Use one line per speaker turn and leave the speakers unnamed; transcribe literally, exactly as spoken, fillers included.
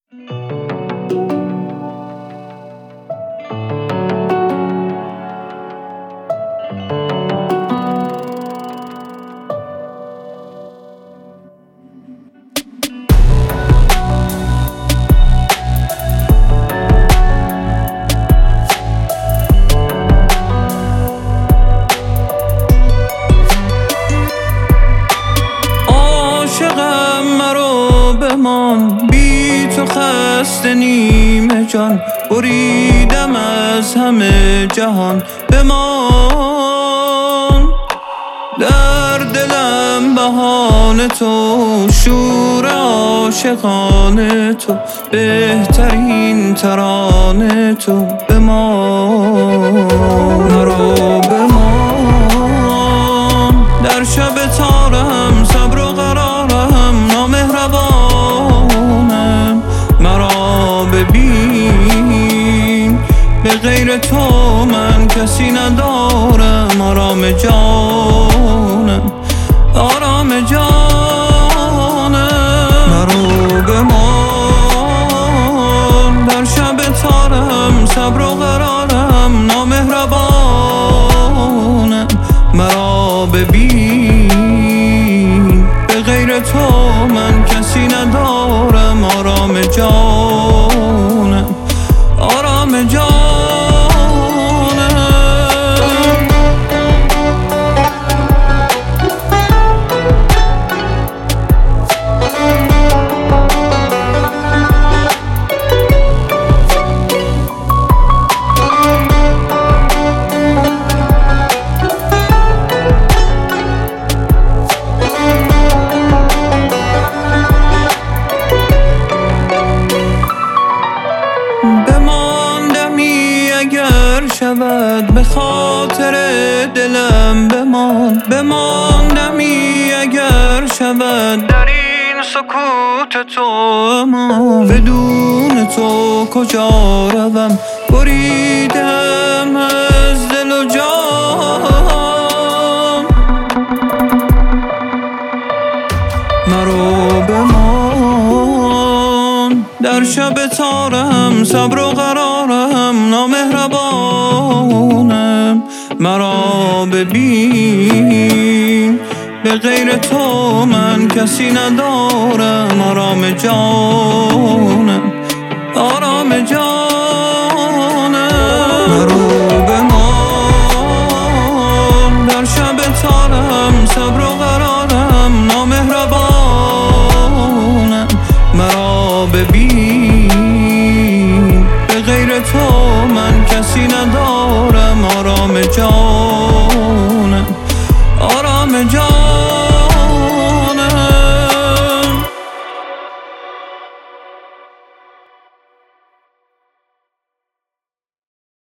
عاشقم مرا بمان، بی تو خسته نیمه جان، بریدم از همه جهان بمان. در دلم بهانه تو، شور عاشقانه تو، بهترین ترانه تو بمان. مرا بمان در شب تارم، صبر و قرارم نامهربانم. مرا ببین به غیر تو من کسی ندارم. آرام جانم، آرام جانم. مرا بمان در شب تارم، صبر و قرارم نامهربانم. مرا ببین به غیر تو من کسی ندارم. آرام جانم، آرام جانم. بماندمی اگر شود به خاطر دلم بمان. بماندمی اگر شود در این سکوت تو امان. بدون تو کجا روم، بریدم از دل و جان. مرا بمان در شب تارم، صبر و قرارم نامهربانم. مرا ببین به غیر تو من کسی ندارم. آرام جانم، آرام جانم. مرا بمان در شب تارم، صبر و قرارم نامهربانم. مرا ببین به غیر تو من کسی ندارم. آرام جانم، آرام جانم.